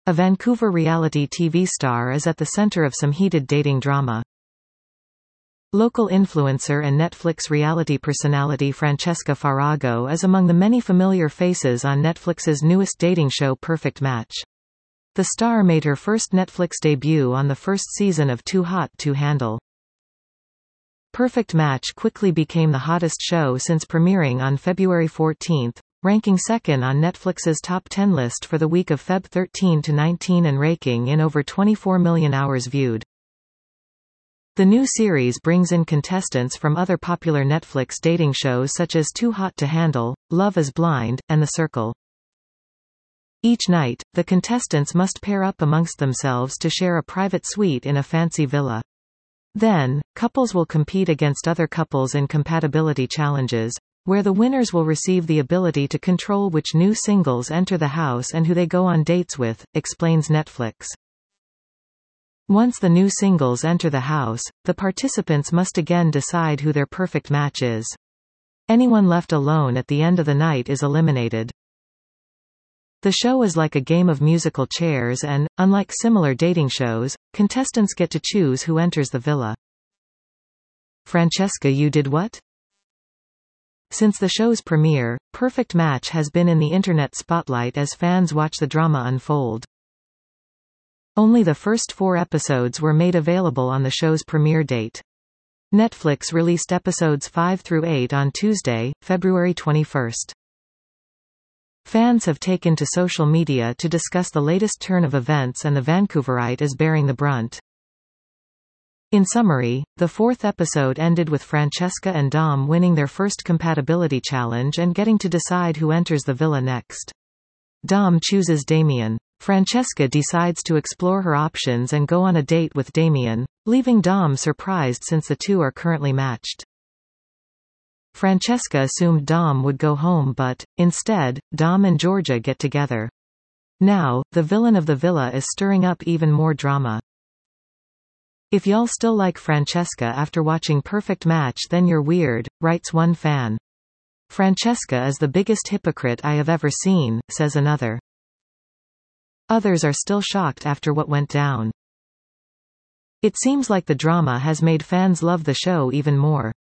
A Vancouver reality TV star is at the center of some heated dating drama. Local influencer and Netflix reality personality Francesca Farago is among the many familiar faces on Netflix's newest dating show Perfect Match. The star made her first Netflix debut on the first season of Too Hot to Handle. Perfect Match quickly became the hottest show since premiering on February 14, ranking second on Netflix's top 10 list for the week of Feb 13 to 19 and raking in over 24 million hours viewed. The new series brings in contestants from other popular Netflix dating shows such as Too Hot to Handle, Love is Blind, and The Circle. Each night, the contestants must pair up amongst themselves to share a private suite in a fancy villa. Then, couples will compete against other couples in compatibility challenges, where the winners will receive the ability to control which new singles enter the house and who they go on dates with, explains Netflix. Once the new singles enter the house, the participants must again decide who their perfect match is. Anyone left alone at the end of the night is eliminated. The show is like a game of musical chairs and, unlike similar dating shows, contestants get to choose who enters the villa. Francesca, you did what? Since the show's premiere, Perfect Match has been in the internet spotlight as fans watch the drama unfold. Only the first 4 episodes were made available on the show's premiere date. Netflix released episodes 5 through 8 on Tuesday, February 21. Fans have taken to social media to discuss the latest turn of events, and the Vancouverite is bearing the brunt. In summary, the 4th episode ended with Francesca and Dom winning their first compatibility challenge and getting to decide who enters the villa next. Dom chooses Damien. Francesca decides to explore her options and go on a date with Damien, leaving Dom surprised since the two are currently matched. Francesca assumed Dom would go home, but, instead, Dom and Georgia get together. Now, the villain of the villa is stirring up even more drama. If y'all still like Francesca after watching Perfect Match, then you're weird, writes one fan. Francesca is the biggest hypocrite I have ever seen, says another. Others are still shocked after what went down. It seems like the drama has made fans love the show even more.